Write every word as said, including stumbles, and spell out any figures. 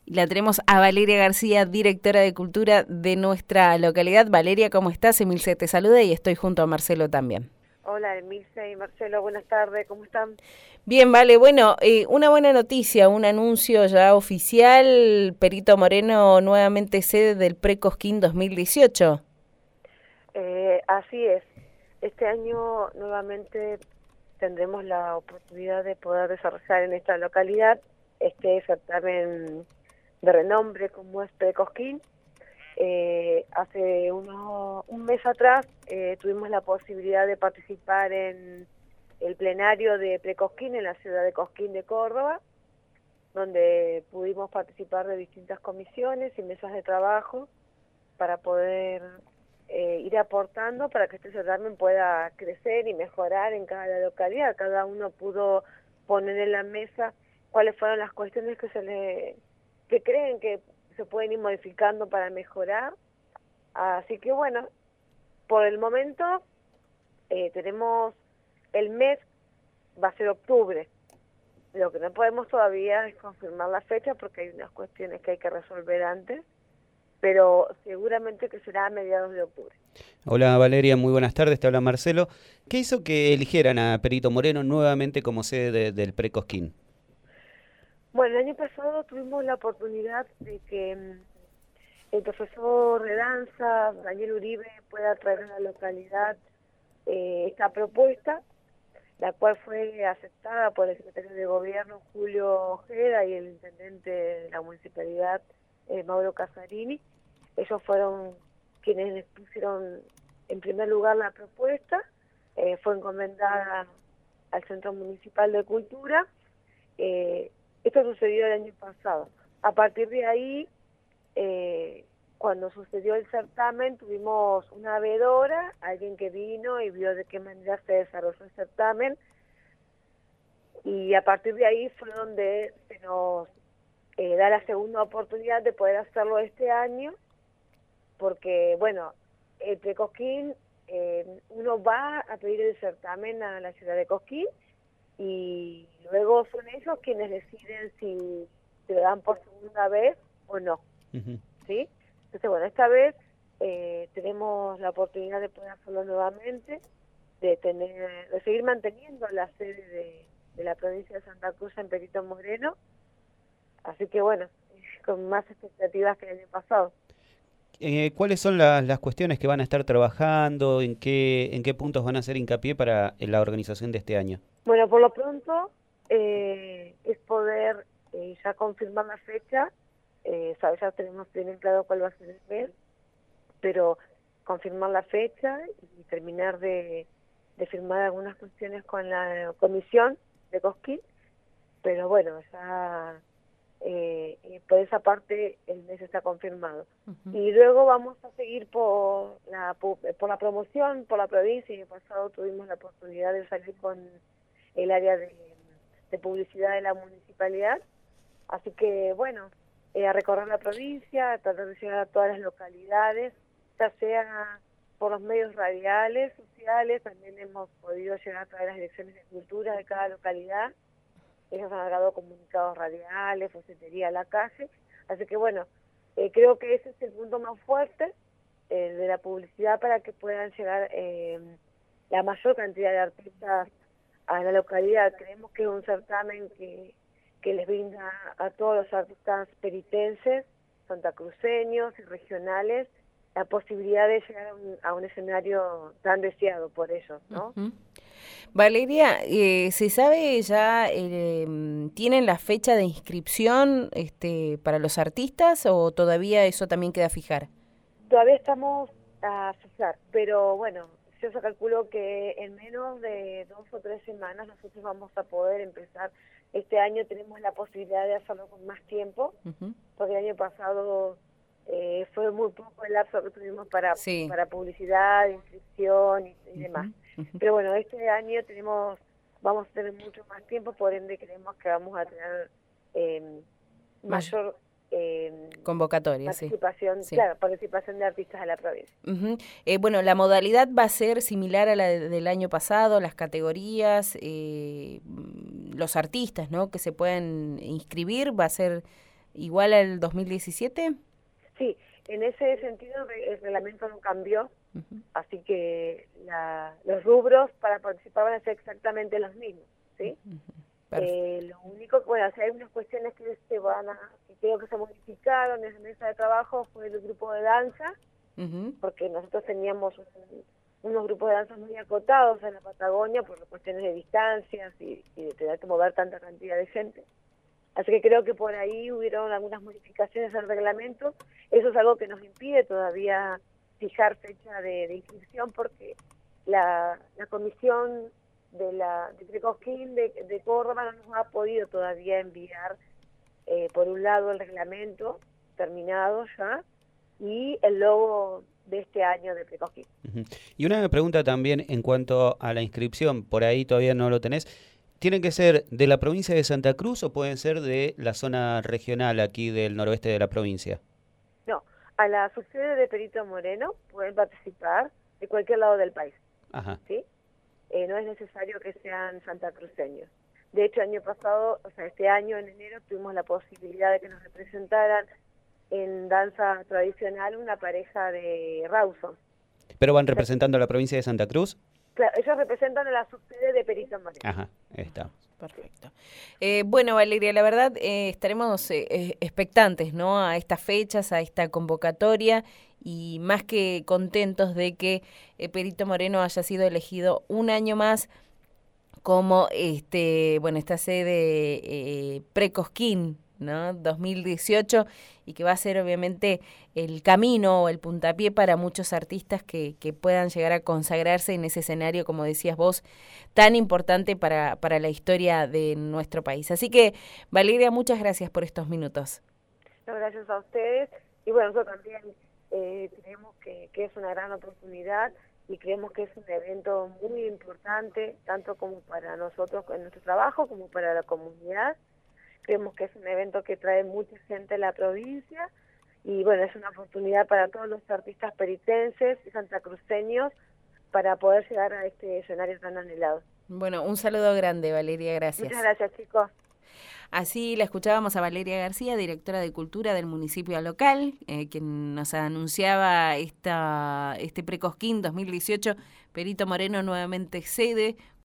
Y la tenemos a Valeria García, directora de Cultura de nuestra localidad. Valeria, ¿cómo estás? Emilce te saluda y estoy junto a Marcelo también. Hola, Emilce y Marcelo, buenas tardes, ¿cómo están? Bien, vale, bueno, eh, una buena noticia, un anuncio ya oficial, Perito Moreno nuevamente sede del Pre-Cosquín dos mil dieciocho. Eh, así es, este año nuevamente tendremos la oportunidad de poder desarrollar en esta localidad este certamen de renombre como es Pre-Cosquín. Eh, hace uno, un mes atrás eh, tuvimos la posibilidad de participar en el plenario de Pre-Cosquín en la ciudad de Cosquín de Córdoba, donde pudimos participar de distintas comisiones y mesas de trabajo para poder eh, ir aportando para que este certamen pueda crecer y mejorar en cada localidad. Cada uno pudo poner en la mesa cuáles fueron las cuestiones que se le que creen que se pueden ir modificando para mejorar. Así que bueno, por el momento eh, tenemos el mes, va a ser octubre. Lo que no podemos todavía es confirmar la fecha porque hay unas cuestiones que hay que resolver antes, pero seguramente que será a mediados de octubre. Hola Valeria, muy buenas tardes, te habla Marcelo. ¿Qué hizo que eligieran a Perito Moreno nuevamente como sede de, del Pre-Cosquín? Bueno, el año pasado tuvimos la oportunidad de que um, el profesor de danza, Daniel Uribe, pueda traer a la localidad eh, esta propuesta, la cual fue aceptada por el secretario de Gobierno, Julio Ojeda, y el intendente de la municipalidad, eh, Mauro Casarini. Ellos fueron quienes pusieron en primer lugar la propuesta, eh, fue encomendada al Centro Municipal de Cultura. Eh, esto sucedió el año pasado. A partir de ahí, eh, cuando sucedió el certamen, tuvimos una veedora, alguien que vino y vio de qué manera se desarrolló el certamen, y a partir de ahí fue donde se nos eh, da la segunda oportunidad de poder hacerlo este año, porque, bueno, el Pre-Cosquín, eh, uno va a pedir el certamen a la ciudad de Cosquín, y luego son ellos quienes deciden si se lo dan por segunda vez o no. Uh-huh. ¿Sí? Entonces, bueno, esta vez eh, tenemos la oportunidad de poder hacerlo nuevamente, de tener, de seguir manteniendo la sede de, de la provincia de Santa Cruz en Perito Moreno, así que bueno, con más expectativas que el año pasado. Eh, ¿Cuáles son la, las cuestiones que van a estar trabajando? ¿En qué, en qué puntos van a hacer hincapié para en la organización de este año? Bueno, por lo pronto eh, es poder eh, ya confirmar la fecha. Eh, ¿sabes? Ya tenemos bien claro cuál va a ser el mes, pero confirmar la fecha y terminar de, de firmar algunas cuestiones con la comisión de Cosquín, pero bueno, ya eh, por esa parte el mes está confirmado. Uh-huh. Y luego vamos a seguir por la, por la promoción, por la provincia, y el pasado tuvimos la oportunidad de salir con el área de, de publicidad de la municipalidad, así que bueno, Eh, a recorrer la provincia, a tratar de llegar a todas las localidades, ya sea por los medios radiales, sociales, también hemos podido llegar a través de las direcciones de cultura de cada localidad. Ellos han dado comunicados radiales, folletería a la calle, así que bueno, eh, creo que ese es el punto más fuerte eh, de la publicidad para que puedan llegar eh, la mayor cantidad de artistas a la localidad. Creemos que es un certamen que que les brinda a todos los artistas peritenses, santacruceños y regionales, la posibilidad de llegar a un, a un escenario tan deseado por ellos, ¿no? Uh-huh. Valeria, eh, ¿se sabe ya, eh, tienen la fecha de inscripción este, para los artistas o todavía eso también queda a fijar? Todavía estamos a fijar, pero bueno, yo se calculo que en menos de dos o tres semanas nosotros vamos a poder empezar. Este año tenemos la posibilidad de hacerlo con más tiempo, uh-huh. porque el año pasado eh, fue muy poco el lapso que tuvimos para, sí. para publicidad, inscripción y, y uh-huh. demás. Uh-huh. Pero bueno, este año tenemos, vamos a tener mucho más tiempo, por ende creemos que vamos a tener eh, mayor eh, convocatoria, participación, sí. claro, participación de artistas de la provincia. Uh-huh. Eh, bueno, la modalidad va a ser similar a la de, del año pasado, las categorías, eh, los artistas, ¿no?, que se puedan inscribir, va a ser igual al dos mil diecisiete? Sí, en ese sentido el reglamento no cambió, Uh-huh. así que la, los rubros para participar van a ser exactamente los mismos, ¿sí? Uh-huh. Eh, lo único que, bueno, si hay unas cuestiones que se van a, que creo que se modificaron en la mesa de trabajo fue el grupo de danza, Uh-huh. porque nosotros teníamos un, unos grupos de danza muy acotados en la Patagonia por cuestiones de distancias y, y de tener que mover tanta cantidad de gente. Así que creo que por ahí hubieron algunas modificaciones al reglamento. Eso es algo que nos impide todavía fijar fecha de, de inscripción, porque la, la comisión de la de Precosquín de, de Córdoba no nos ha podido todavía enviar, eh, por un lado, el reglamento terminado ya y el logo de este año de Precosquín. Uh-huh. Y una pregunta también en cuanto a la inscripción, por ahí todavía no lo tenés. ¿Tienen que ser de la provincia de Santa Cruz o pueden ser de la zona regional aquí del noroeste de la provincia? No, a la subsede de Perito Moreno pueden participar de cualquier lado del país. Ajá. ¿Sí? Eh, no es necesario que sean santacruceños. De hecho, el año pasado, o sea, este año en enero, tuvimos la posibilidad de que nos representaran en danza tradicional una pareja de Rawson. ¿Pero van representando a la provincia de Santa Cruz? Claro, ellos representan a la subsede de Perito Moreno. Ajá, está. Perfecto. Eh, bueno, Valeria, la verdad eh, estaremos eh, expectantes, ¿no?, a estas fechas, a esta convocatoria, y más que contentos de que eh, Perito Moreno haya sido elegido un año más como este, bueno, esta sede eh, Precosquín, ¿no?, dos mil dieciocho, y que va a ser obviamente el camino o el puntapié para muchos artistas que, que puedan llegar a consagrarse en ese escenario, como decías vos, tan importante para, para la historia de nuestro país. Así que, Valeria, muchas gracias por estos minutos. No, gracias a ustedes. Y bueno, nosotros también eh, creemos que, que es una gran oportunidad y creemos que es un evento muy importante, tanto como para nosotros en nuestro trabajo, como para la comunidad. Creemos que es un evento que trae mucha gente a la provincia y bueno, es una oportunidad para todos los artistas peritenses y santacruceños para poder llegar a este escenario tan anhelado. Bueno, un saludo grande, Valeria, gracias. Muchas gracias, chicos. Así la escuchábamos a Valeria García, directora de Cultura del municipio local, eh, quien nos anunciaba esta, este Precosquín dos mil dieciocho, Perito Moreno nuevamente sede,